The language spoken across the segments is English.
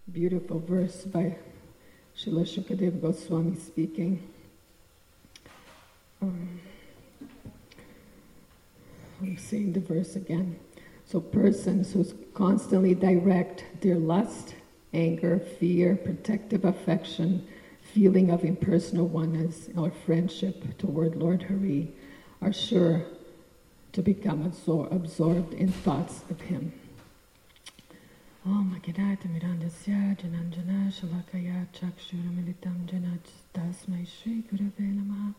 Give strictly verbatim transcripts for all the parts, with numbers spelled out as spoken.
beautiful verse by Srila Shukadeva Goswami speaking. Um, I'm saying the verse again. So persons who constantly direct their lust, anger, fear, protective affection, feeling of impersonal oneness, or friendship toward Lord Hari are sure to become absor- absorbed in thoughts of Him. Om Agadata Mirandasya Jananjana Shalakaya Chakshura Militam Jana Tasmai Shri Gurave Namaha.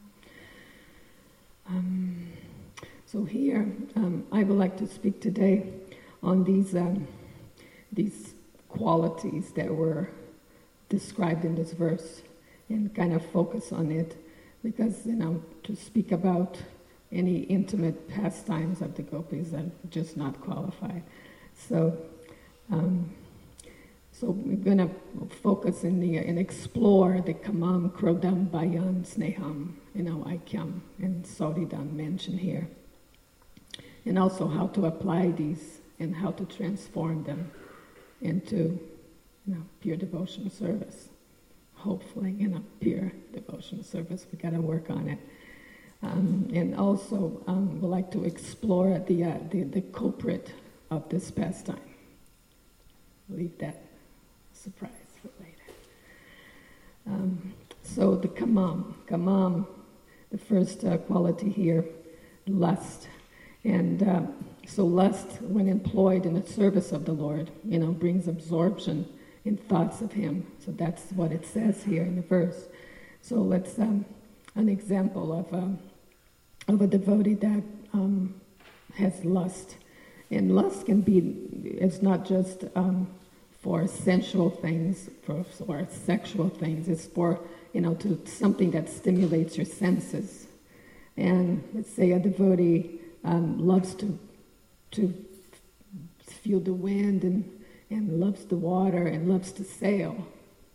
Um, so here, um, I would like to speak today on these um, these qualities that were described in this verse and kind of focus on it because, you know, to speak about any intimate pastimes of the gopis are just not qualified. So, um, so we're going to focus in the and explore the kamam, krodam, bayan, sneham, you know, aikyam, and sodidan mentioned here, and also how to apply these and how to transform them into, you know, pure devotional service. Hopefully, you know, pure devotional service. We got to work on it. Um, and also, um, we'd like to explore the, uh, the the culprit of this pastime. Leave that surprise for later. Um, so the kamam, kamam, the first uh, quality here, lust. And uh, so lust, when employed in the service of the Lord, you know, brings absorption in thoughts of Him. So that's what it says here in the verse. So let's, um, an example of a, of a devotee that um, has lust. And lust can be, it's not just um, for sensual things, for, or sexual things. It's for, you know, to something that stimulates your senses. And let's say a devotee um, loves to to feel the wind and, and loves the water and loves to sail.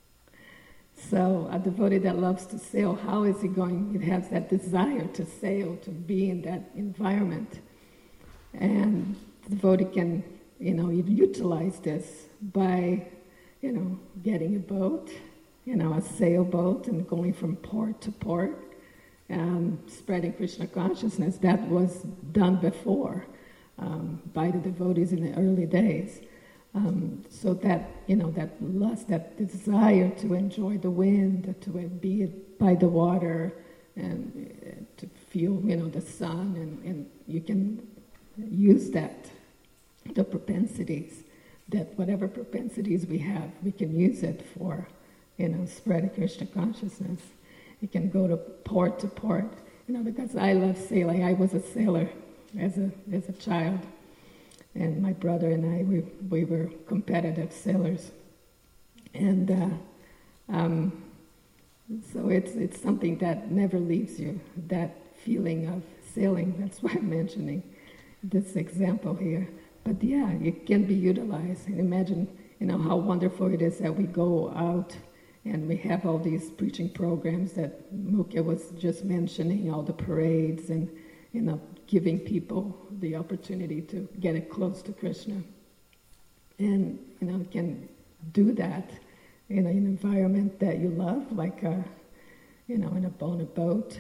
So a devotee that loves to sail, how is he going? It has that desire to sail, to be in that environment. And the devotee can, you know, utilize this by, you know, getting a boat, you know, a sailboat and going from port to port, and spreading Krishna consciousness. That was done before um, by the devotees in the early days. Um, so that, you know, that lust, that desire to enjoy the wind, to be by the water, and to feel, you know, the sun, and, and you can use that, the propensities, that whatever propensities we have, we can use it for, you know, spreading Krishna consciousness. You can go to port to port, you know, because I love sailing. I was a sailor as a as a child, and my brother and I, we we were competitive sailors, and uh, um, so it's it's something that never leaves you. That feeling of sailing. That's why I'm mentioning this example here. But yeah, it can be utilized. And imagine, you know, how wonderful it is that we go out and we have all these preaching programs that Mukhya was just mentioning, all the parades and, you know, giving people the opportunity to get it close to Krishna. And, you know, you can do that in an environment that you love, like, a, you know, in a, on a boat,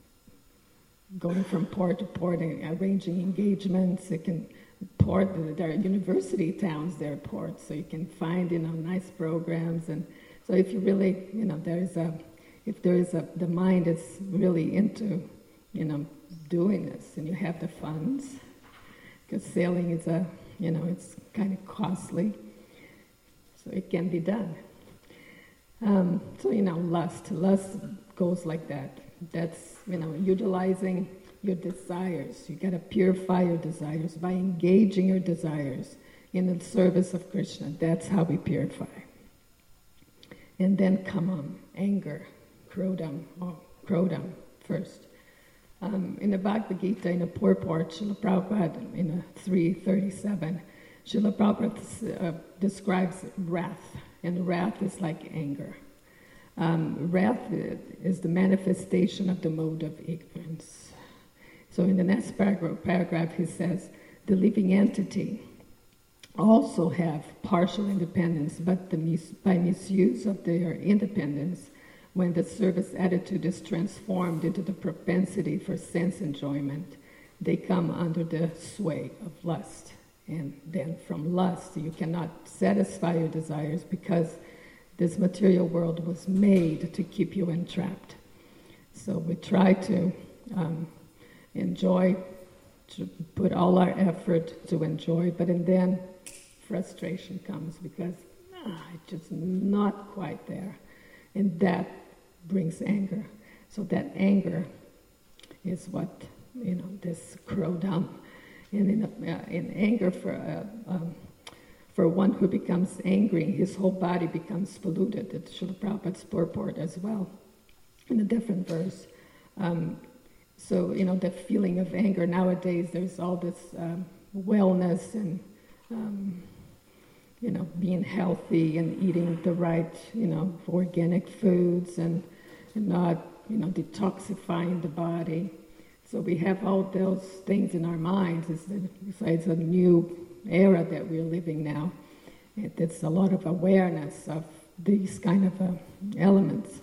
going from port to port and arranging engagements. It can port, there are university towns, there are ports, so you can find, you know, nice programs. And so if you really, you know, there's a, if there is a, the mind is really into, you know, doing this, and you have the funds, because sailing is a, you know, it's kind of costly, so it can be done. Um, so, you know, lust, lust goes like that. That's, you know, utilizing your desires. You got to purify your desires by engaging your desires in the service of Krishna. That's how we purify. And then kamam, anger, krodam, or krodam first. Um, in the Bhagavad Gita, in the purport, Srila Prabhupada, in a three thirty-seven, Srila Prabhupada uh, describes wrath, and wrath is like anger. Um, wrath is the manifestation of the mode of ignorance. So in the next paragraph, paragraph he says, the living entity also have partial independence, but the mis- by misuse of their independence, when the service attitude is transformed into the propensity for sense enjoyment, they come under the sway of lust. And then from lust, you cannot satisfy your desires because this material world was made to keep you entrapped. So we try to um, enjoy, to put all our effort to enjoy, but and then frustration comes because ah, it's just not quite there. And that brings anger. So that anger is what, you know, this crow down. And in, uh, in anger for uh, um, for one who becomes angry, his whole body becomes polluted. It's Srila Prabhupada's purport as well, in a different verse. Um, so, you know, the feeling of anger nowadays, there's all this um, wellness and, um, you know, being healthy and eating the right, you know, organic foods and, and not, you know, detoxifying the body. So we have all those things in our minds. It's, a, it's a new era that we're living now. It, it's a lot of awareness of these kind of uh, elements.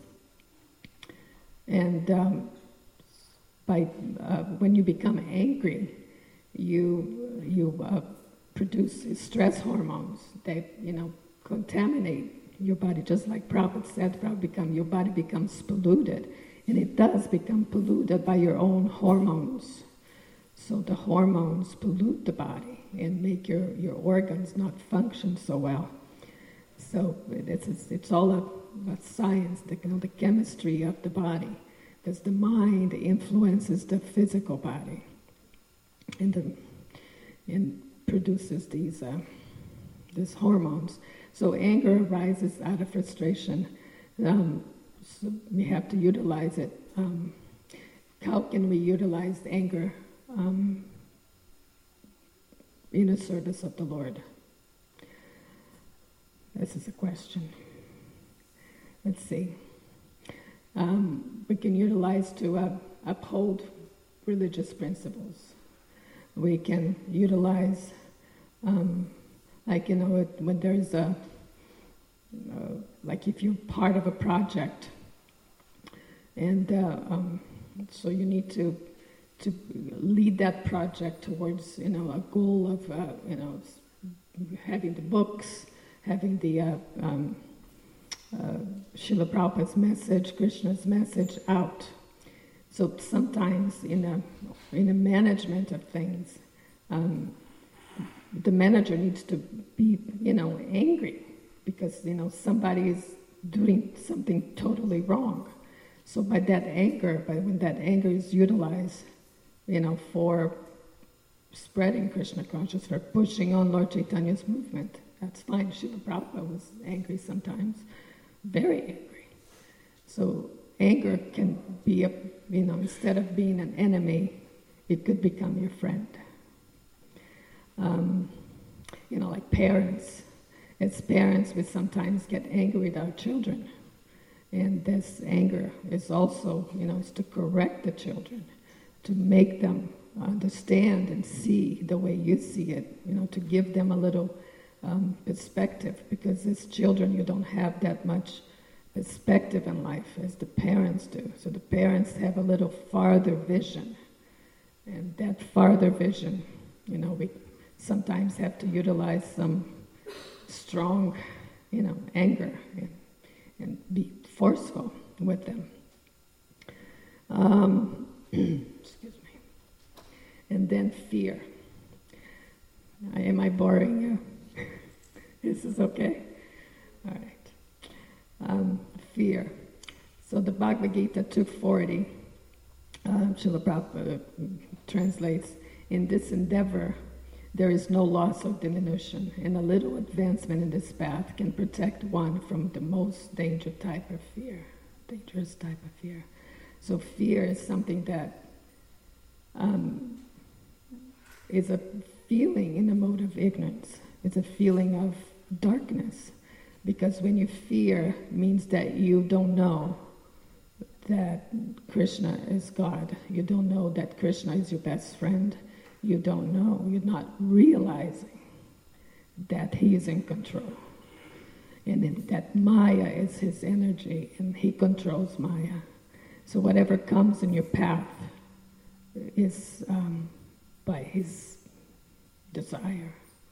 And um, by uh, when you become angry, you you uh, produce stress hormones that, you know, contaminate your body. Just like Prabhupada said, Prabhupada become, your body becomes polluted. And it does become polluted by your own hormones. So the hormones pollute the body and make your, your organs not function so well. So it's, it's, it's all about science, the, you know, the chemistry of the body. Because the mind influences the physical body and, the, and produces these, uh, these hormones. So anger arises out of frustration. Um, So we have to utilize it. Um, how can we utilize anger um, in the service of the Lord? This is a question. Let's see. Um, we can utilize to uh, uphold religious principles. We can utilize, um, like, you know, when there's a, uh, like if you're part of a project, and uh, um, so you need to to lead that project towards, you know, a goal of, uh, you know, having the books, having the uh, um, uh, Srila Prabhupada's message, Krishna's message out. So sometimes in a in a management of things, um, the manager needs to be, you know, angry because, you know, somebody is doing something totally wrong. So by that anger, by when that anger is utilized, you know, for spreading Krishna consciousness, for pushing on Lord Chaitanya's movement, that's fine. Srila Prabhupada was angry sometimes, very angry. So anger can be, a, you know, instead of being an enemy, it could become your friend. Um, you know, like parents. As parents, we sometimes get angry with our children. And this anger is also, you know, is to correct the children, to make them understand and see the way you see it, you know, to give them a little um, perspective, because as children you don't have that much perspective in life as the parents do. So the parents have a little farther vision, and that farther vision, you know, we sometimes have to utilize some strong, you know, anger and, and be forceful with them. Um, excuse me. And then fear. Am I boring you? This is okay? All right. Um, fear. So the Bhagavad Gita two forty, uh, Srila Prabhupada translates, in this endeavor there is no loss or diminution, and a little advancement in this path can protect one from the most dangerous type of fear, dangerous type of fear. So fear is something that um, is a feeling in the mode of ignorance. It's a feeling of darkness, because when you fear, it means that you don't know that Krishna is God. You don't know that Krishna is your best friend. You don't know. You're not realizing that he is in control. And in, that Maya is his energy, and he controls Maya. So whatever comes in your path is um, by his desire.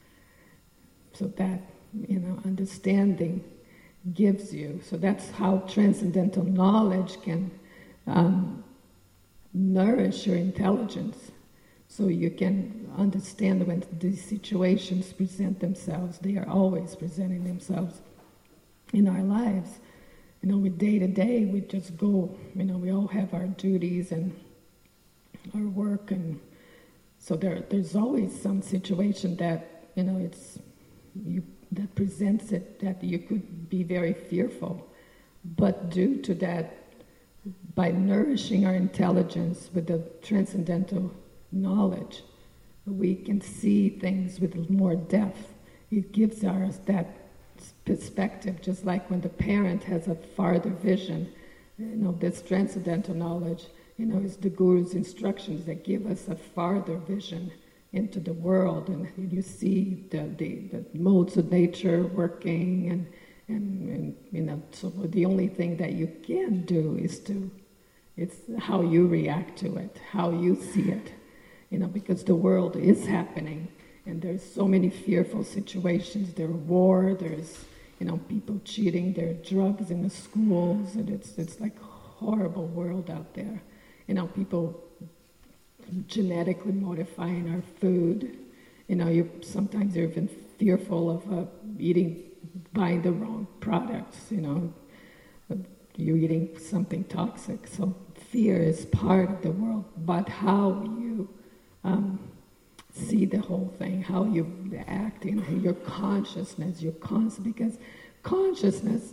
So that, you know, understanding gives you. So that's how transcendental knowledge can um, nourish your intelligence. So you can understand when these situations present themselves. They are always presenting themselves in our lives. You know, we day to day, we just go, you know, we all have our duties and our work, and so there, there's always some situation that, you know, it's, you, that presents it, that you could be very fearful. But due to that, by nourishing our intelligence with the transcendental knowledge, we can see things with more depth. It gives us that perspective, just like when the parent has a farther vision. You know, this transcendental knowledge, you know, is the Guru's instructions that give us a farther vision into the world, and you see the, the, the modes of nature working, and, and, and, you know, so the only thing that you can do is to, it's how you react to it, how you see it, you know, because the world is happening, and there's so many fearful situations. There's war, there's, you know, people cheating, there are drugs in the schools, and it's it's like a horrible world out there. You know, people genetically modifying our food. You know, you sometimes you're even fearful of uh, eating, buying the wrong products. You know, you're eating something toxic. So fear is part of the world, but how you um, see the whole thing, how you act in your consciousness, your conscious, because consciousness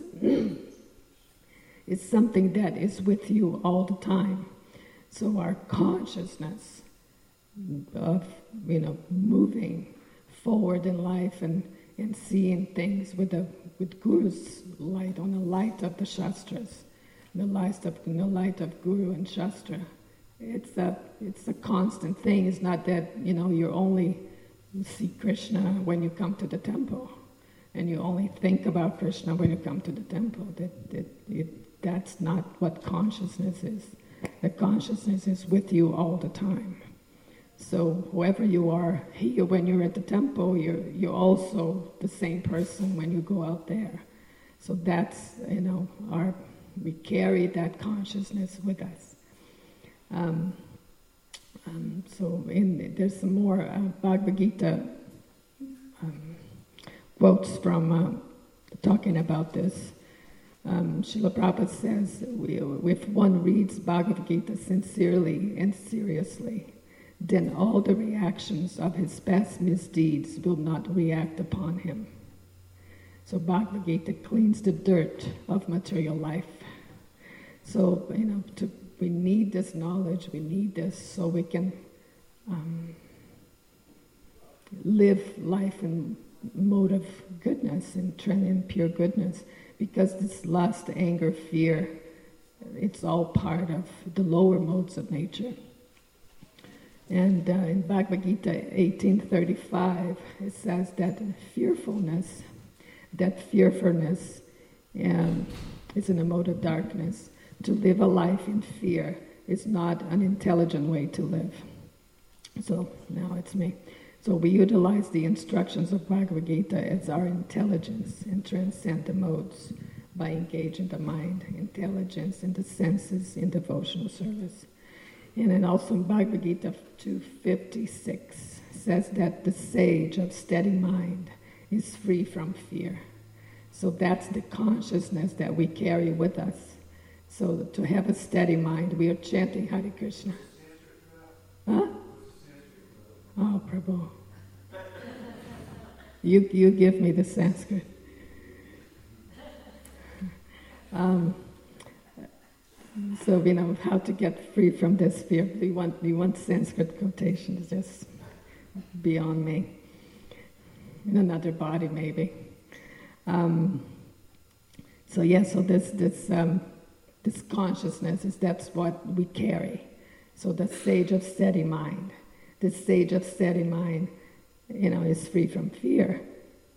is something that is with you all the time. So our consciousness of, you know, moving forward in life and, and seeing things with the with Guru's light, on the light of the Shastras, the light of the light of Guru and Shastra. It's a it's a constant thing. It's not that, you know, you only see Krishna when you come to the temple, and you only think about Krishna when you come to the temple. That that it, that's not what consciousness is. The consciousness is with you all the time. So whoever you are here when you're at the temple, you're you're also the same person when you go out there. So that's, you know, our we carry that consciousness with us. Um, um, so in, there's some more uh, Bhagavad Gita um, quotes from uh, talking about this. Um, Srila Prabhupada says, if one reads Bhagavad Gita sincerely and seriously, then all the reactions of his past misdeeds will not react upon him. So Bhagavad Gita cleans the dirt of material life. So, you know, to, we need this knowledge, we need this so we can um, live life in mode of goodness, in trend in pure goodness. Because this lust, anger, fear, it's all part of the lower modes of nature. And uh, in Bhagavad Gita eighteen thirty-five, it says that fearfulness, that fearfulness um, is in a mode of darkness. To live a life in fear is not an intelligent way to live. So now it's me. So we utilize the instructions of Bhagavad Gita as our intelligence and transcend the modes by engaging the mind, intelligence, and the senses in devotional service. And then also in Bhagavad Gita two fifty-six says that the sage of steady mind is free from fear. So that's the consciousness that we carry with us. So to have a steady mind, we are chanting Hare Krishna. Huh? Oh, Prabhu. You you give me the Sanskrit. Um, so we know how to get free from this fear. We want we want Sanskrit quotations, just beyond me. In another body, maybe. Um, so yes, yeah, so this this um, this consciousness is that's what we carry. So the sage of steady mind. The sage of steady mind, you know, is free from fear.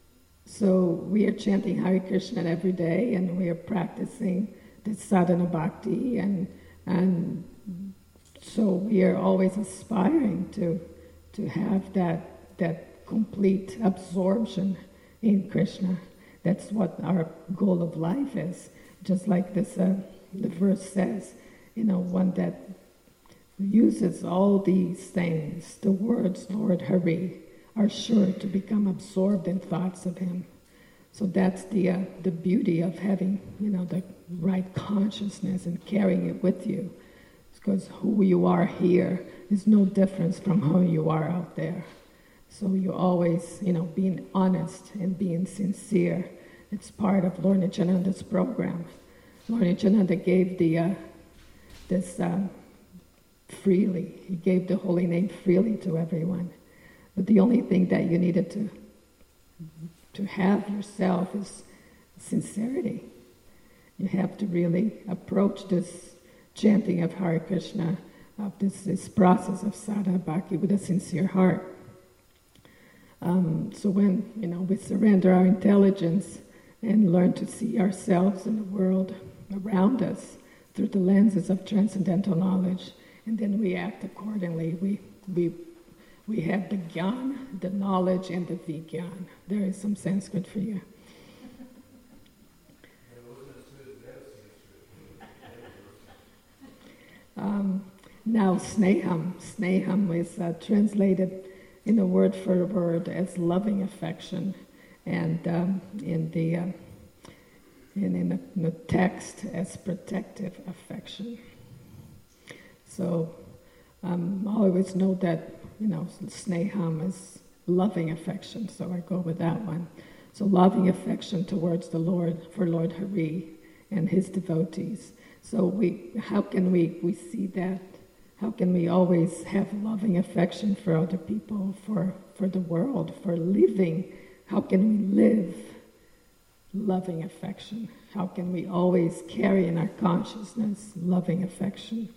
So we are chanting Hare Krishna every day, and we are practicing the sadhana bhakti, and and so we are always aspiring to to have that that complete absorption in Krishna. That's what our goal of life is. Just like this, uh, the verse says, you know, one that uses all these things, the words Lord Hari, are sure to become absorbed in thoughts of Him. So that's the uh, the beauty of having, you know, the right consciousness and carrying it with you. Because who you are here is no difference from how you are out there. So you always, you know, being honest and being sincere. It's part of Lord Nityananda's program. Lord Nityananda gave the uh, this uh, freely. He gave the holy name freely to everyone. But the only thing that you needed to to have yourself is sincerity. You have to really approach this chanting of Hare Krishna, of this, this process of sadhana bhakti with a sincere heart. Um, so when, you know, we surrender our intelligence and learn to see ourselves and the world around us through the lenses of transcendental knowledge, and then we act accordingly, we we we have the jnana, the knowledge, and the vijnana. There is some Sanskrit for you. Um, now, sneham. Sneham is uh, translated in a word for word as loving affection, and um, in the uh, in, in, the, in the text as protective affection. So um, I always know that, you know, sneham is loving affection, so I go with that one. So loving affection towards the Lord, for Lord Hari and His devotees. So we, how can we, we see that? How can we always have loving affection for other people, for, for the world, for living? How can we live loving affection? How can we always carry in our consciousness loving affection?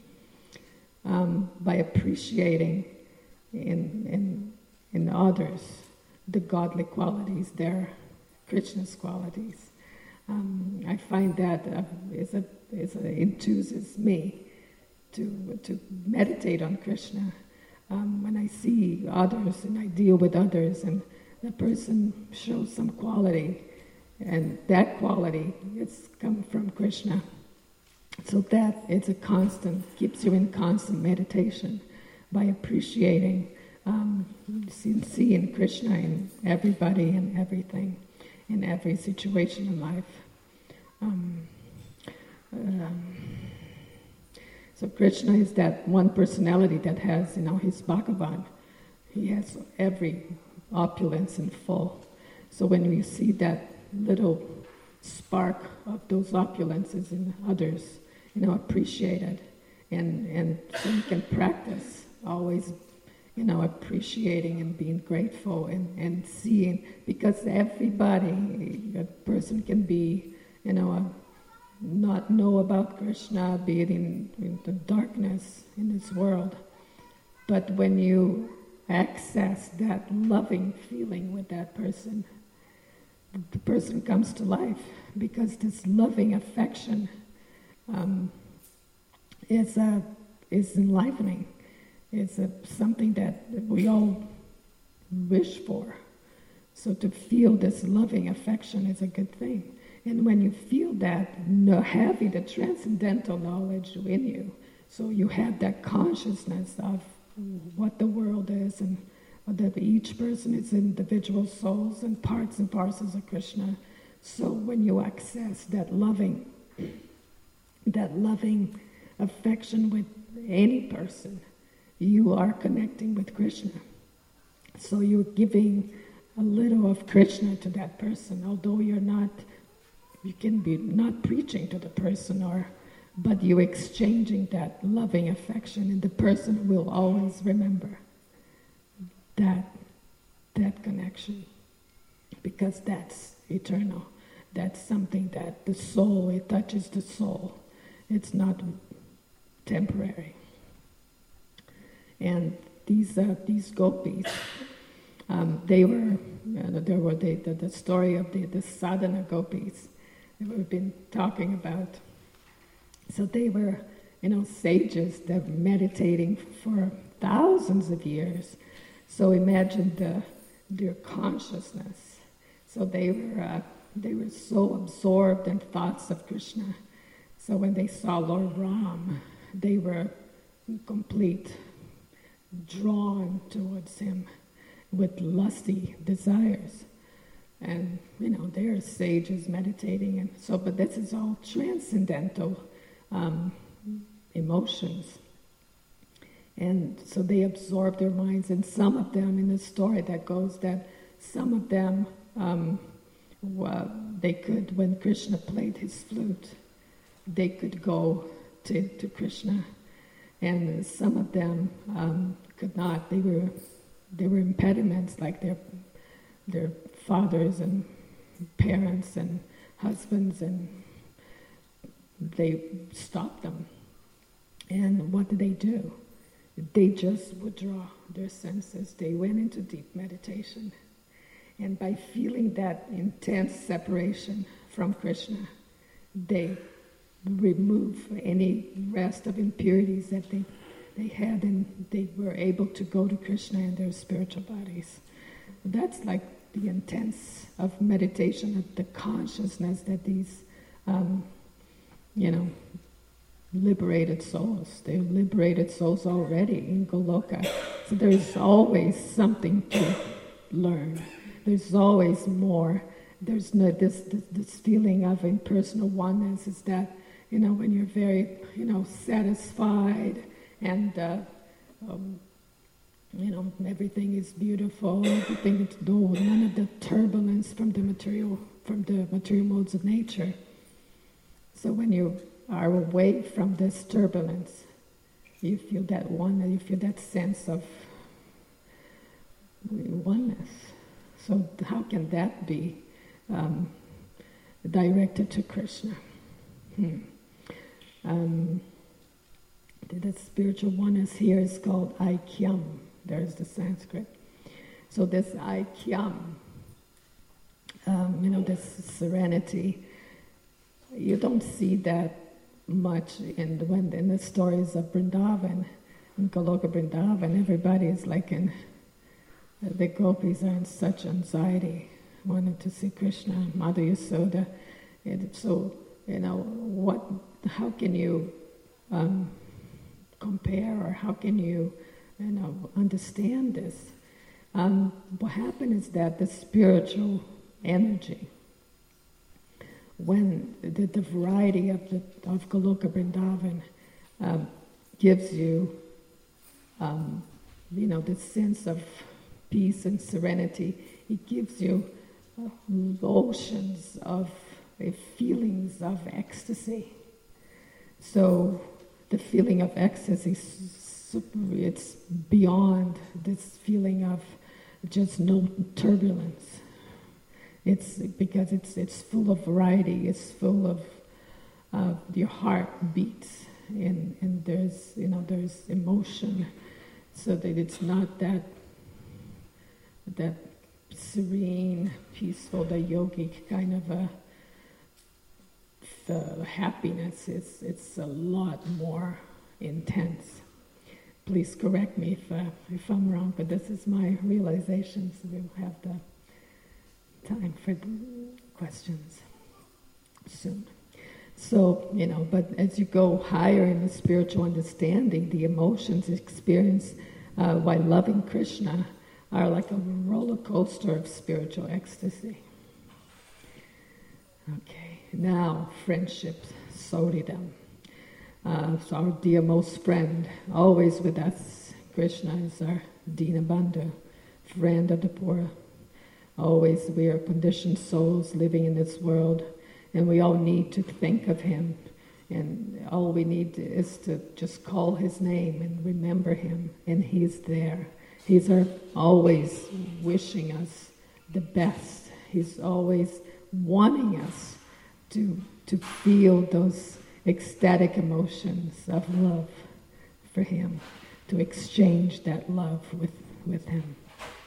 Um, by appreciating in, in, in others the godly qualities, their Krishna's qualities. Um, I find that uh, is a, is a, enthuses me to to meditate on Krishna. Um, when I see others and I deal with others and the person shows some quality, and that quality is come from Krishna. So that it's a constant, keeps you in constant meditation by appreciating, um, seeing Krishna in everybody and everything, in every situation in life. Um, um, so Krishna is that one personality that has, you know, his Bhagavan. He has every opulence in full. So when we see that little spark of those opulences in others, you know, appreciate it, and and so you can practice always, you know, appreciating and being grateful and, and seeing, because everybody, a person can be, you know, a, not know about Krishna, be it in, in the darkness in this world, but when you access that loving feeling with that person, the person comes to life, because this loving affection um, is a, is enlivening. It's a, something that we all wish for. So to feel this loving affection is a good thing. And when you feel that, no, having the transcendental knowledge in you, so you have that consciousness of what the world is, and that each person is individual souls and parts and parcels of Krishna. So when you access that loving, that loving affection with any person, you are connecting with Krishna. So you're giving a little of Krishna to that person, although you're not, you can be not preaching to the person, or, but you're exchanging that loving affection, and the person will always remember that that connection, because that's eternal. That's something that the soul, it touches the soul. It's not temporary. And these uh, these gopis, Um, they were, you know, there were the, the, the story of the, the sadhana gopis that we've been talking about. So they were, you know, sages that were meditating for thousands of years. So imagine the, their consciousness. So they were, uh, they were so absorbed in thoughts of Krishna. So when they saw Lord Ram, they were complete, drawn towards him with lusty desires. And, you know, they're sages meditating. And so, but this is all transcendental um, emotions. And so they absorb their minds. And some of them, in the story that goes that some of them, um, well, they could, when Krishna played his flute, they could go to, to Krishna. And some of them um, could not. They were they were impediments, like their their fathers and parents and husbands, and they stopped them. And what did they do? They just withdraw their senses. They went into deep meditation. And by feeling that intense separation from Krishna, they remove any rest of impurities that they, they had, and they were able to go to Krishna in their spiritual bodies. That's like the intense of meditation, of the consciousness that these, um, you know, liberated souls, they're liberated souls already in Goloka. So there's always something to learn. There's always more. There's no this, this this feeling of impersonal oneness is that, you know, when you're very, you know, satisfied and, uh, um, you know, everything is beautiful, everything is no, none of the turbulence from the material, from the material modes of nature. So when you are away from this turbulence, you feel that one, you feel that sense of oneness. So how can that be um, directed to Krishna? Hmm. Um, the spiritual oneness here is called Aikyam. There's the Sanskrit. So this Aikyam, um, you know, this serenity, you don't see that much in the, when in the stories of Vrindavan, in Goloka Vrindavan. Everybody is like in, the gopis are in such anxiety, wanting to see Krishna, Mother Yasoda. And so, you know, what? How can you um, compare, or how can you, you know, understand this? Um, what happened is that the spiritual energy, when the, the variety of the of Goloka Vrindavan um, gives you, um, you know, the sense of peace and serenity, it gives you uh, oceans of uh, feelings of ecstasy. So the feeling of ecstasy, it's beyond this feeling of just no turbulence. It's because it's it's full of variety. It's full of uh, your heart beats, and and there's you know there's emotion, so that it's not that that serene, peaceful, the yogic kind of a the happiness. It's it's a lot more intense. Please correct me if uh, if I'm wrong, but this is my realization. So we'll have the time for questions soon. So, you know, but as you go higher in the spiritual understanding, the emotions experienced uh, while loving Krishna are like a roller coaster of spiritual ecstasy. Okay, now friendship, Sodidam. Uh, so our dear most friend, always with us. Krishna is our Dinabandhu, friend of the poor. Always we are conditioned souls living in this world, and we all need to think of him, and all we need is to just call his name and remember him, and he's there. He's our, always wishing us the best. He's always wanting us to to feel those ecstatic emotions of love for him, to exchange that love with, with him.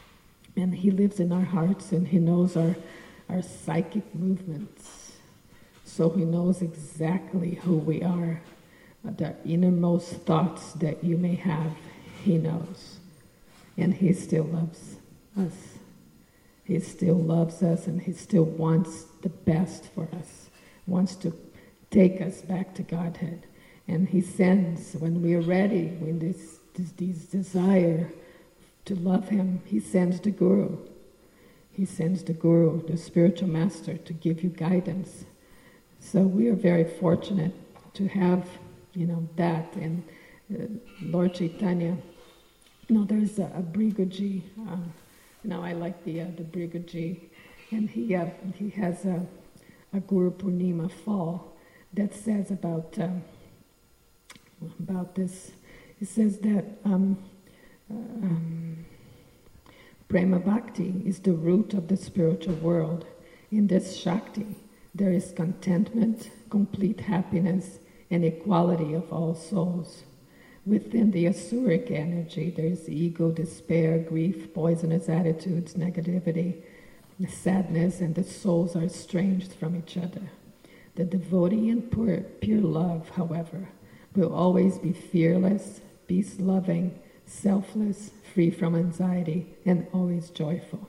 And he lives in our hearts, and he knows our, our psychic movements. So he knows exactly who we are. The innermost thoughts that you may have, he knows. And he still loves us. He still loves us, and he still wants the best for us. Wants to take us back to Godhead. And he sends, when we are ready, when this, this, this desire to love him, he sends the Guru. He sends the Guru, the spiritual master, to give you guidance. So we are very fortunate to have, you know, that. And uh, Lord Chaitanya, you know, there's a, a Briguji. Uh, you know, I like the uh, the Briguji, and he uh, he has a, a Guru Purnima fall that says about um, about this. He says that um, uh, um, Prema Bhakti is the root of the spiritual world. In this Shakti, there is contentment, complete happiness, and equality of all souls. Within the Asuric energy, there is ego, despair, grief, poisonous attitudes, negativity, sadness, and the souls are estranged from each other. The devotee in pure, pure love, however, will always be fearless, peace-loving, selfless, free from anxiety, and always joyful.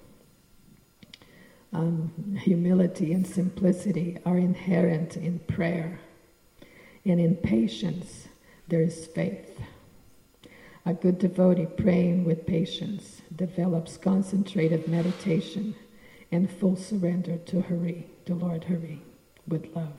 Um, humility and simplicity are inherent in prayer, and in patience there is faith. A good devotee praying with patience develops concentrated meditation and full surrender to Hari, to Lord Hari, with love.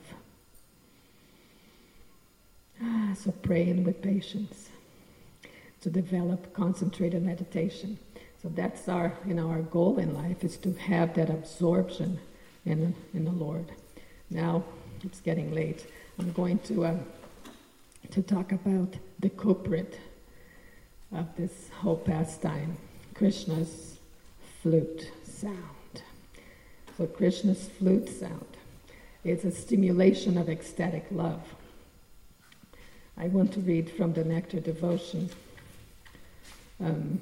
Ah, so praying with patience to develop concentrated meditation. So that's our, you know, our goal in life is to have that absorption in in the Lord. Now it's getting late. I'm going to uh, to talk about the culprit of this whole pastime, Krishna's flute sound. So Krishna's flute sound is a stimulation of ecstatic love. I want to read from the Nectar Devotion. Um,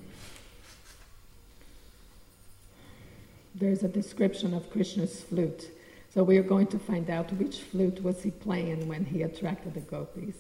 there's a description of Krishna's flute. So we are going to find out which flute was he playing when he attracted the gopis.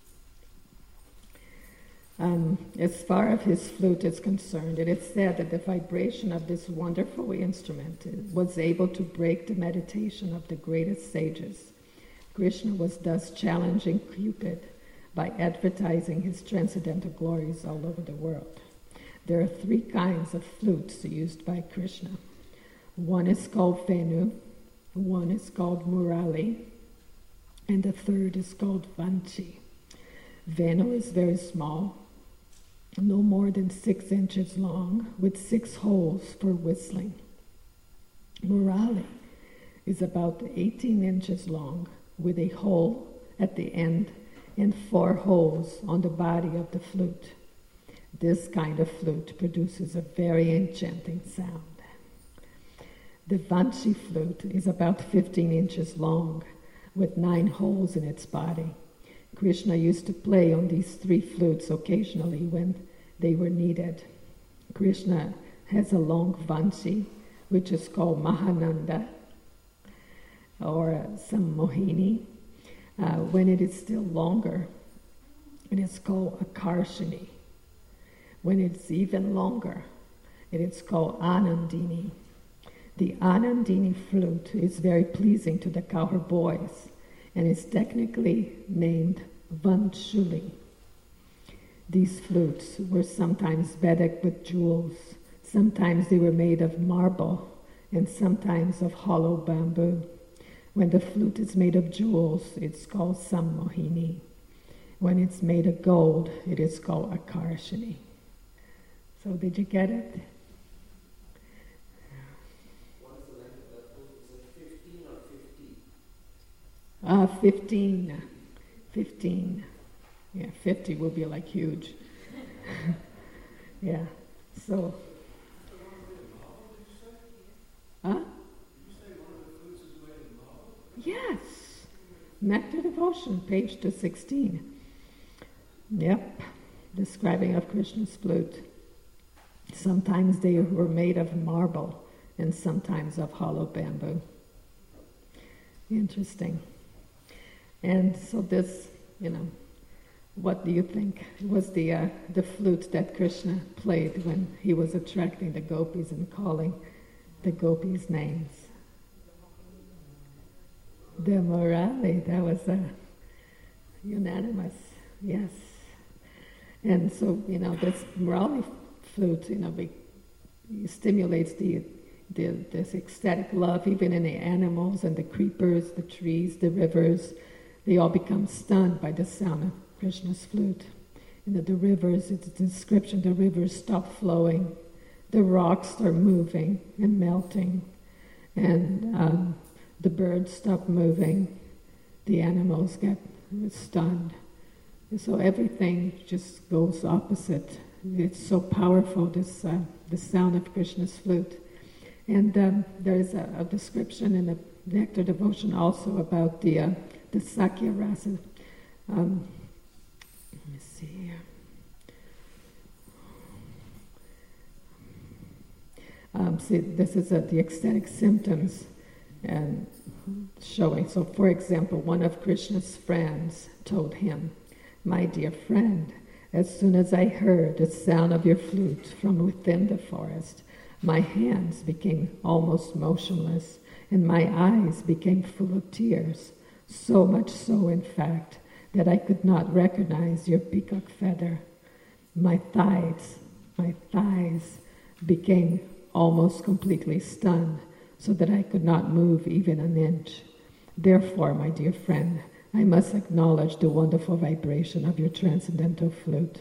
Um, as far as his flute is concerned, it is said that the vibration of this wonderful instrument was able to break the meditation of the greatest sages. Krishna was thus challenging Cupid by advertising his transcendental glories all over the world. There are three kinds of flutes used by Krishna. One is called Venu, one is called Murali, and the third is called Vanchi. Venu is very small, no more than six inches long, with six holes for whistling. Murali is about eighteen inches long, with a hole at the end and four holes on the body of the flute. This kind of flute produces a very enchanting sound. The Vanchi flute is about fifteen inches long, with nine holes in its body. Krishna used to play on these three flutes occasionally when they were needed. Krishna has a long Vanchi, which is called Mahananda, or uh, some Mohini. Uh, when it is still longer, it is called Akarshini. When it's even longer, it is called Anandini. The Anandini flute is very pleasing to the cowherd boys and is technically named Vanchuli. These flutes were sometimes bedecked with jewels, sometimes they were made of marble, and sometimes of hollow bamboo. When the flute is made of jewels, it's called Sammohini. When it's made of gold, it is called Akarshini. So did you get it? What is the length of that flute? Is it fifteen or fifty? Uh, fifteen. fifteen. Yeah, fifty will be like huge. Yeah, so. Huh? Yes. Nectar Devotion, page two sixteen. Yep. Describing of Krishna's flute. sometimes they were made of marble and sometimes of hollow bamboo. Interesting. And so this, you know, what do you think was the uh, the flute that Krishna played when he was attracting the gopis and calling the gopis' names? The Murali. That was uh, unanimous, yes. And so, you know, this Murali flute, you know, be, stimulates the, the this ecstatic love even in the animals and the creepers, the trees, the rivers. They all become stunned by the sound of Krishna's flute. You know, the rivers, it's a description, the rivers stop flowing, the rocks start moving and melting, and um, the birds stop moving, the animals get stunned. And so everything just goes opposite. It's so powerful, this uh, the sound of Krishna's flute. And um, there is a, a description in the Nectar Devotion also about the uh, the Sakya Rasa. Um, let me see here. Um, see, this is uh, the ecstatic symptoms and showing. So, for example, one of Krishna's friends told him, "My dear friend, as soon as I heard the sound of your flute from within the forest, my hands became almost motionless, and my eyes became full of tears, so much so, in fact, that I could not recognize your peacock feather. My thighs, my thighs became almost completely stunned, so that I could not move even an inch. Therefore, my dear friend, I must acknowledge the wonderful vibration of your transcendental flute."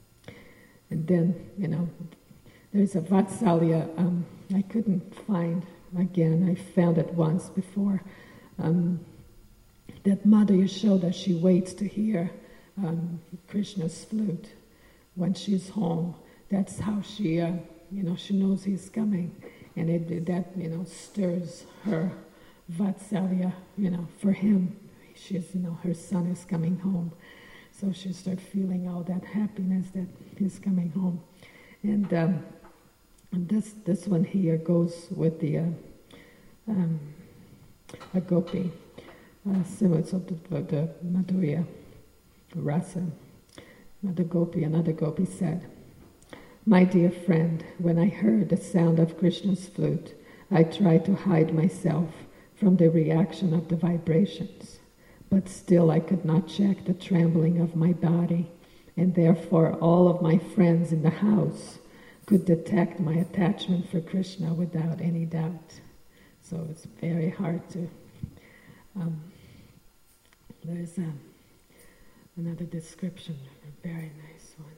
And then, you know, there's a Vatsalya, um, I couldn't find again, I found it once before, um, that Mother Yashoda, she waits to hear um, Krishna's flute when she's home. That's how she, uh, you know, she knows he's coming. And it, that, you know, stirs her Vatsalya, you know, for him. She's, you know, her son is coming home. So she starts feeling all that happiness that he's coming home. And um, this this one here goes with the uh, um, a gopi, uh, similar to the, the Madhurya Rasa. The gopi, another gopi said, "My dear friend, when I heard the sound of Krishna's flute, I tried to hide myself from the reaction of the vibrations. But still I could not check the trembling of my body, and therefore all of my friends in the house could detect my attachment for Krishna without any doubt." So it's very hard to... Um, there's a, another description, a very nice one.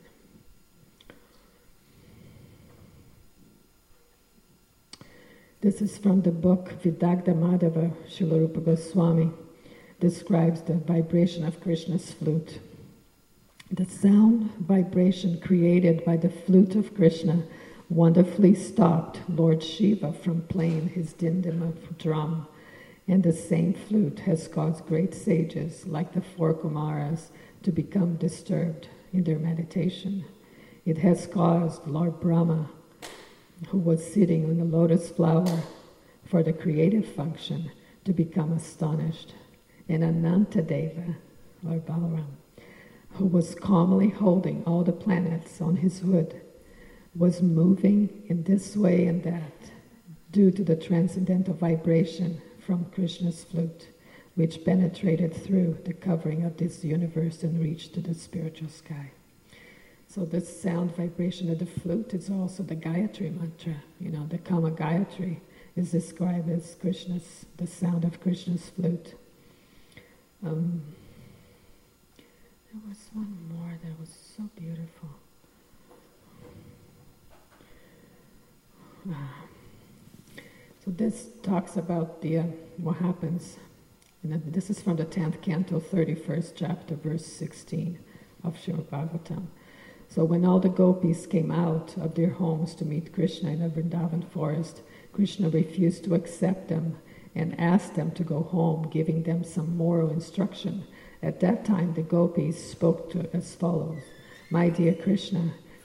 This is from the book Vidagdha Madhava. Srila Rupa Goswami describes the vibration of Krishna's flute. The sound vibration created by the flute of Krishna wonderfully stopped Lord Shiva from playing his dindima drum, and the same flute has caused great sages like the four Kumaras to become disturbed in their meditation. It has caused Lord Brahma, who was sitting on the lotus flower for the creative function, to become astonished. And Anantadeva, Lord Balaram, who was calmly holding all the planets on his hood, was moving in this way and that due to the transcendental vibration from Krishna's flute, which penetrated through the covering of this universe and reached to the spiritual sky. So this sound vibration of the flute is also the Gayatri mantra. You know, the Kama Gayatri is described as Krishna's, the sound of Krishna's flute. Um, there was one more that was so beautiful. Ah. So this talks about the uh, what happens. And this is from the tenth canto, thirty-first chapter, verse sixteen of Srimad Bhagavatam. So when all the gopis came out of their homes to meet Krishna in the Vrindavan forest, Krishna refused to accept them and asked them to go home, giving them some moral instruction. At that time, the gopis spoke to as follows: "My dear Krishna,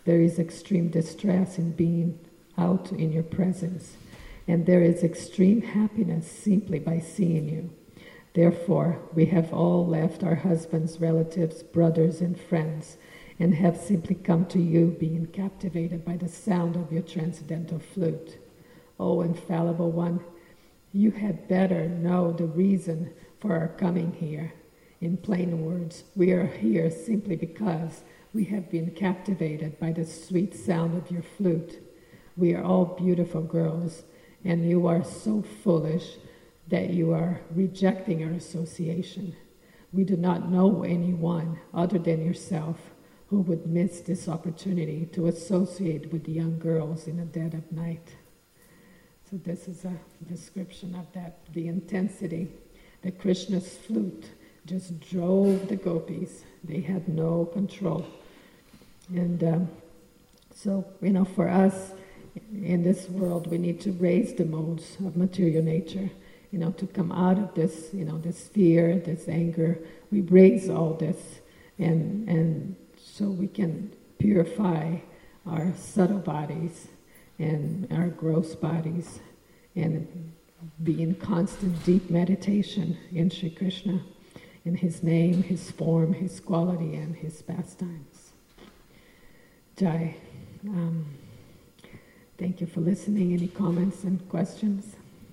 there is extreme distress in being out in your presence, and there is extreme happiness simply by seeing you. Therefore, we have all left our husbands, relatives, brothers, and friends, and have simply come to you, being captivated by the sound of your transcendental flute. O infallible one, you had better know the reason for our coming here. In plain words, we are here simply because we have been captivated by the sweet sound of your flute. We are all beautiful girls, and you are so foolish that you are rejecting our association. We do not know anyone other than yourself who would miss this opportunity to associate with the young girls in the dead of night. So this is a description of that, the intensity that Krishna's flute just drove the gopis. They had no control. And um, so, you know, for us in this world, we need to raise the modes of material nature, you know, to come out of this, you know, this fear, this anger. We raise all this, and and so we can purify our subtle bodies and our gross bodies, and be in constant deep meditation in Sri Krishna, in his name, his form, his quality, and his pastimes. Jai. Um, thank you for listening. Any comments and questions?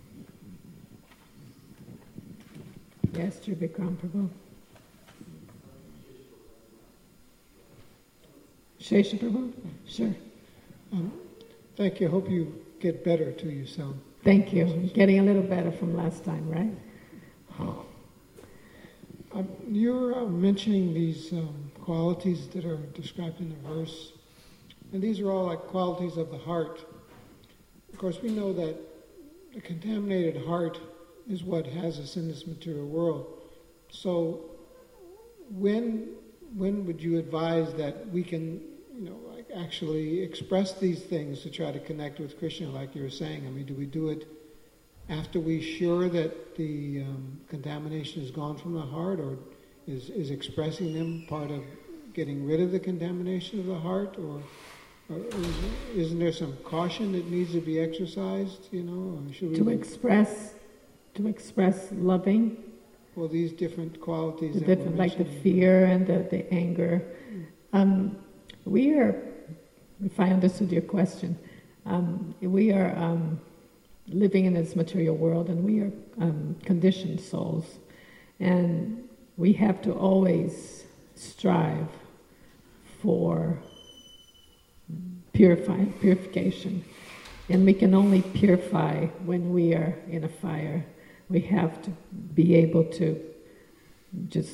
Yes, Tribikram Prabhu. Shesha Prabhu? Sure. Um, thank you. I hope you get better too, you sound. Thank you. Getting a little better from last time, right? Oh. Um, you're uh, mentioning these um, qualities that are described in the verse, and these are all like qualities of the heart. Of course, we know that the contaminated heart is what has us in this material world. So, when when would you advise that we can, you know, like actually express these things to try to connect with Krishna, like you were saying? I mean, do we do it after we're sure that the um, contamination is gone from the heart, or is is expressing them part of getting rid of the contamination of the heart, or, or is, isn't there some caution that needs to be exercised? You know, or should we to express, to express loving. Well, these different qualities, The that different, we're like the mentioning. fear and the, the anger. Um, we are, if I understood your question, um, we are um, living in this material world, and we are um, conditioned souls, and we have to always strive for purifying, purification, and we can only purify when we are in a fire. We have to be able to just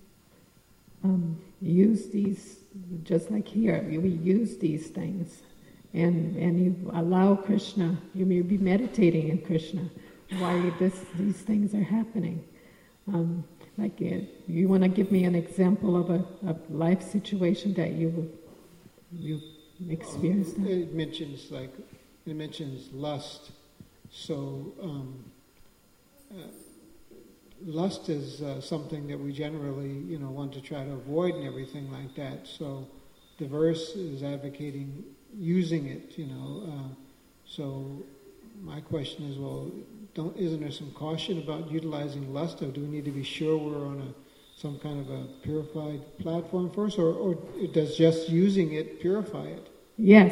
um, use these, just like here, we use these things, and and you allow Krishna, you may be meditating in Krishna, why this, these things are happening. Um, like, uh, you want to give me an example of a, a life situation that you you experienced? That? It mentions like it mentions lust, so. Um, Uh, lust is uh, something that we generally, you know, want to try to avoid and everything like that. So the verse is advocating using it, you know. Uh, so my question is, well, don't isn't there some caution about utilizing lust, or do we need to be sure we're on a some kind of a purified platform first, or, or does just using it purify it? Yes,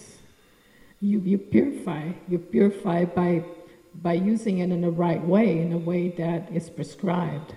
you you purify. You purify by. by using it in the right way, in a way that is prescribed.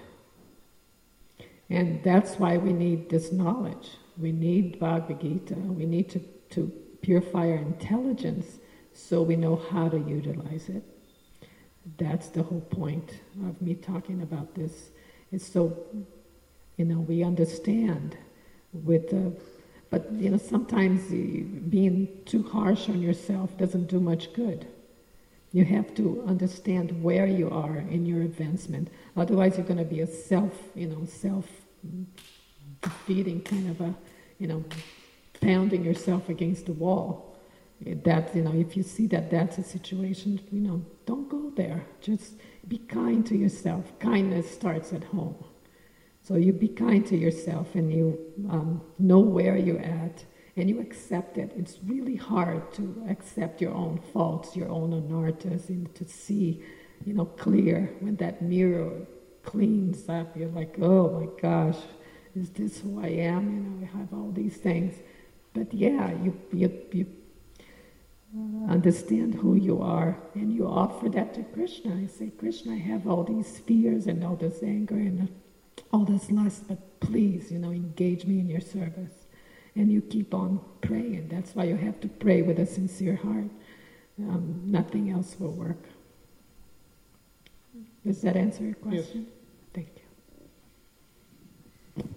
And that's why we need this knowledge. We need Bhagavad Gita. We need to, to purify our intelligence so we know how to utilize it. That's the whole point of me talking about this. It's so, you know, we understand with the, but, you know, sometimes being too harsh on yourself doesn't do much good. You have to understand where you are in your advancement. Otherwise, you're going to be a self, you know, self-defeating kind of a, you know, pounding yourself against the wall. That, you know, if you see that that's a situation, you know, don't go there. Just be kind to yourself. Kindness starts at home. So you be kind to yourself, and you um, know where you're at, and you accept it. It's really hard to accept your own faults, your own anarthas, and to see, you know, clear. When that mirror cleans up, you're like, oh my gosh, is this who I am? You know, I have all these things. But yeah, you you you understand who you are, and you offer that to Krishna. I say, Krishna, I have all these fears and all this anger and all this lust, but please, you know, engage me in your service. And you keep on praying. That's why you have to pray with a sincere heart. Um, nothing else will work. Does that answer your question? Yes. Thank you.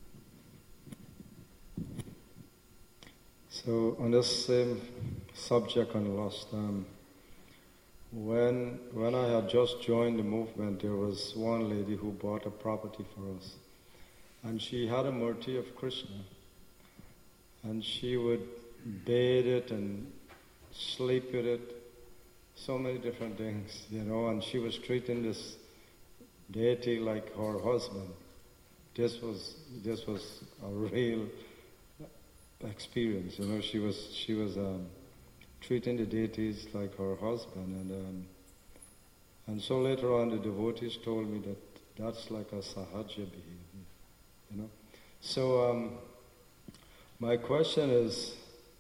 So on this same subject on lust, um, when when I had just joined the movement, there was one lady who bought a property for us, and she had a murti of Krishna, and she would bathe it and sleep with it, so many different things, you know, and she was treating this deity like her husband. This was this was a real experience, you know. She was she was um, treating the deities like her husband, and um, and so later on the devotees told me that that's like a sahaja behavior, you know. So um, my question is,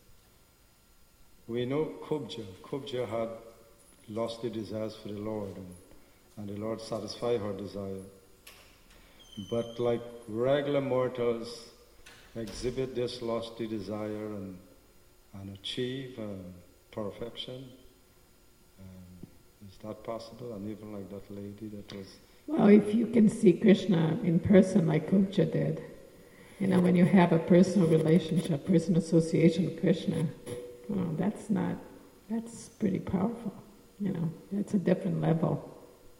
we know Kubja. Kubja had lusty desires for the Lord, and, and the Lord satisfied her desire. But like regular mortals exhibit this lusty desire and, and achieve um, perfection. Um, is that possible? And even like that lady that was... Well, if you can see Krishna in person like Kubja did, you know, when you have a personal relationship, personal association with Krishna, well, that's not, that's pretty powerful, you know, that's a different level.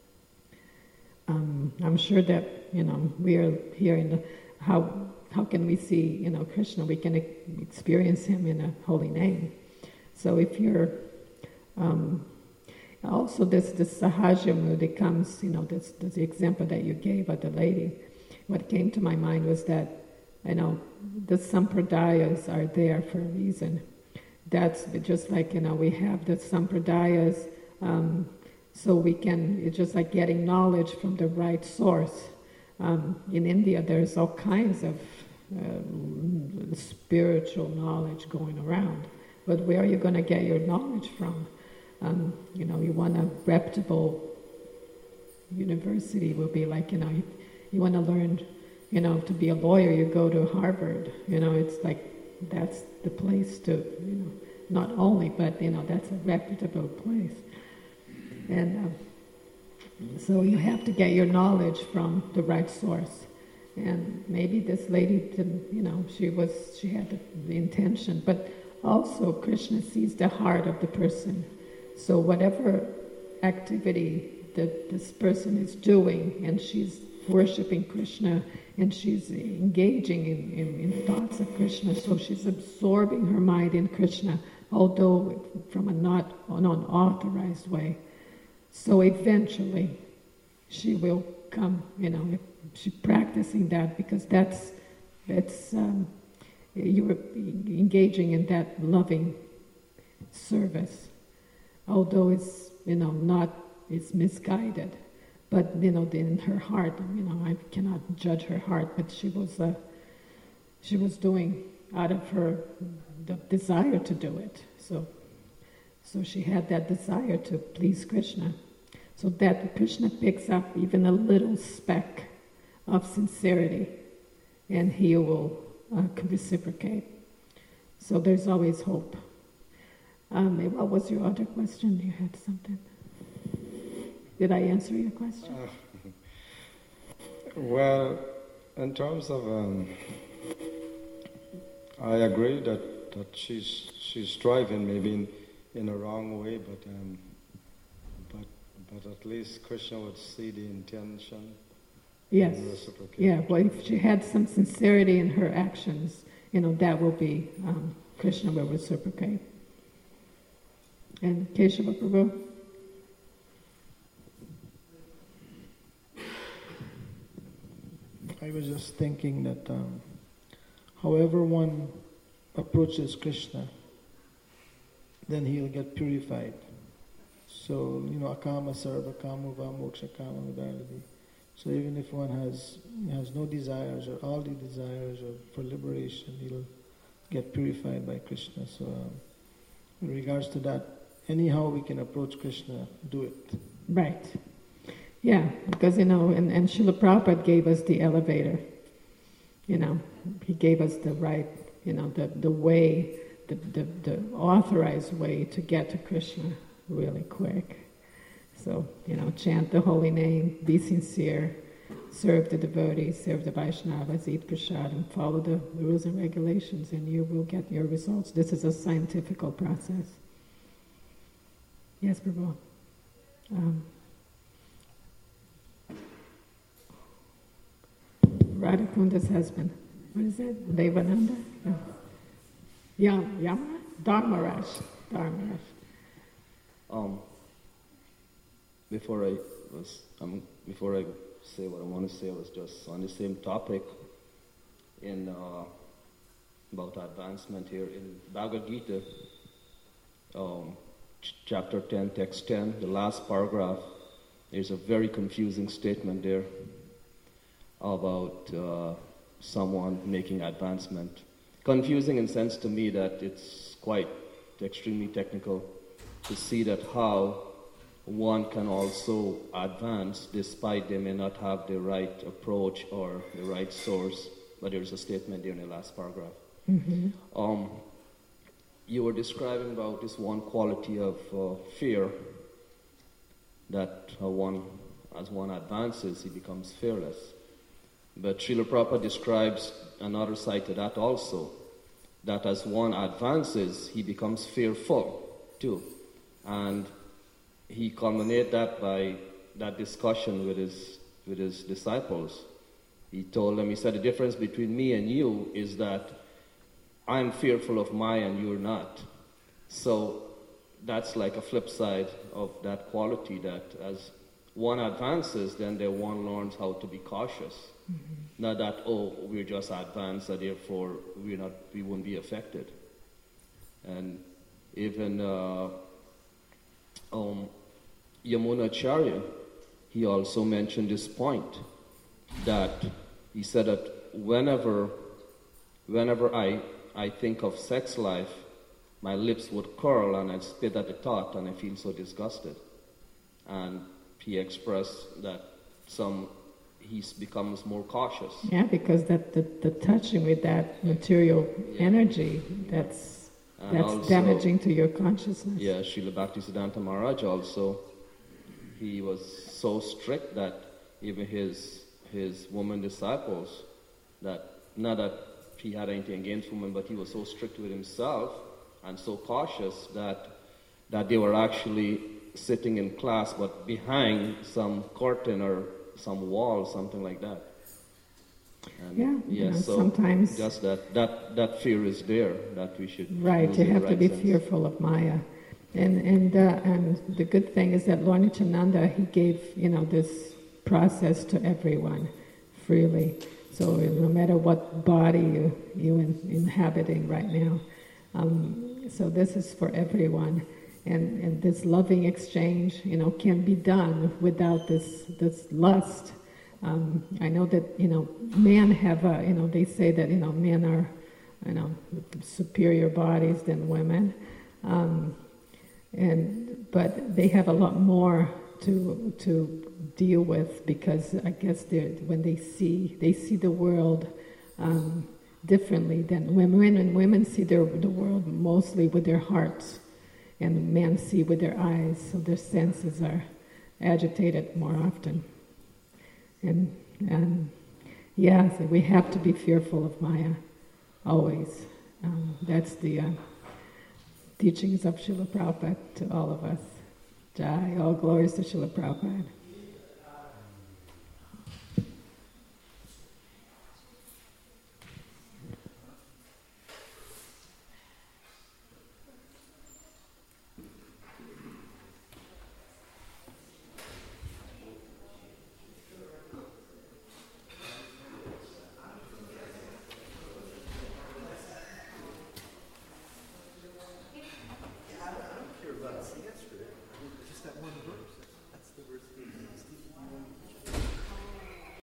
Um, I'm sure that, you know, we are here in the, how how can we see, you know, Krishna? We can experience him in a holy name. So if you're, um, also this, this sahaja mood, it comes, you know, this, this example that you gave of the lady. What came to my mind was that, you know, the sampradayas are there for a reason. That's just like, you know, we have the sampradayas, um, so we can, it's just like getting knowledge from the right source. Um, in India, there's all kinds of uh, spiritual knowledge going around, but where are you going to get your knowledge from? Um, you know, you want a reputable university will be like, you know, you, you want to learn, you know, to be a lawyer, you go to Harvard. You know, it's like, that's the place to, you know, not only, but, you know, that's a reputable place. And uh, so you have to get your knowledge from the right source. And maybe this lady didn't, you know, she was, she had the, the intention, but also Krishna sees the heart of the person. So whatever activity that this person is doing, and she's worshipping Krishna, and she's engaging in, in, in thoughts of Krishna, so she's absorbing her mind in Krishna, although from a not an unauthorized way. So eventually, she will come, you know, if she's practicing that, because that's, that's um, you're engaging in that loving service. Although it's, you know, not, it's misguided. But, you know, in her heart, you know, I cannot judge her heart, but she was, uh, she was doing out of her the desire to do it. So, so she had that desire to please Krishna. So that Krishna picks up even a little speck of sincerity, and he will uh, reciprocate. So there's always hope. Um, what was your other question? You had something. Did I answer your question? Uh, well, in terms of, um, I agree that, that she's she's striving maybe in, in a wrong way, but um, but but at least Krishna would see the intention. Yes. Yeah. Well, if she had some sincerity in her actions, you know, that will be um, Krishna will reciprocate. And Keshava Prabhu. I was just thinking that um, however one approaches Krishna, then he'll get purified. So, you know, akama sarva kama va moksha kama vidaladi. So even if one has has no desires or all the desires or for liberation, he'll get purified by Krishna. So um, in regards to that, anyhow we can approach Krishna, do it. Right. Yeah, because, you know, and, and Srila Prabhupada gave us the elevator. You know, he gave us the right, you know, the, the way, the, the, the authorized way to get to Krishna really quick. So, you know, chant the holy name, be sincere, serve the devotees, serve the Vaishnavas, eat prasadam, follow the rules and regulations, and you will get your results. This is a scientific process. Yes, Prabhu. Um, Radhakunda's husband. What is it? Devananda? No. Yam, Yama? Dharmaraj. Dharmaraj. Um, before I was, um, before I say what I want to say, I was just on the same topic in uh, about advancement here in Bhagavad Gita, um, ch- chapter ten, text ten, the last paragraph. There's a very confusing statement there about uh, someone making advancement. Confusing in sense to me that it's quite extremely technical to see that how one can also advance despite they may not have the right approach or the right source, but there's a statement there in the last paragraph. Mm-hmm. Um, you were describing about this one quality of uh, fear that uh, one, as one advances, he becomes fearless. But Srila Prabhupada describes another side to that also, that as one advances, he becomes fearful too. And he culminated that by that discussion with his with his disciples. He told them, he said, the difference between me and you is that I'm fearful of Maya and you're not. So that's like a flip side of that quality, that as one advances, then there one learns how to be cautious. Mm-hmm. Not that, oh, we're just advanced, so therefore we're not, we won't be affected. And even uh, um, Yamunacharya, he also mentioned this point, that he said that whenever, whenever I, I think of sex life, my lips would curl and I'd spit at the thought and I feel so disgusted. And he expressed that some he becomes more cautious. Yeah, because that the, the touching with that material yeah. energy, that's and that's also damaging to your consciousness. Yeah, Srila Bhaktisiddhanta Maharaj also, he was so strict that even his his woman disciples, that not that he had anything against women, but he was so strict with himself and so cautious that that they were actually sitting in class, but behind some curtain or some wall, something like that. And yeah, yeah. You know, so sometimes just that, that that fear is there, that we should right. You have right to be sense. fearful of Maya, and and uh, and the good thing is that Lord Nityananda, he gave you know this process to everyone freely. So no matter what body you you in, inhabiting right now, um, so this is for everyone. And, and this loving exchange, you know, can be done without this this lust. Um, I know that, you know, men have, a, you know, they say that, you know, men are, you know, superior bodies than women. Um, and but they have a lot more to to deal with, because I guess they when they see they see the world um, differently than women. And women see their, the world mostly with their hearts, and men see with their eyes, so their senses are agitated more often. And, and yeah, so we have to be fearful of Maya, always. Um, that's the uh, teachings of Srila Prabhupada to all of us. Jai, all glories to Srila Prabhupada.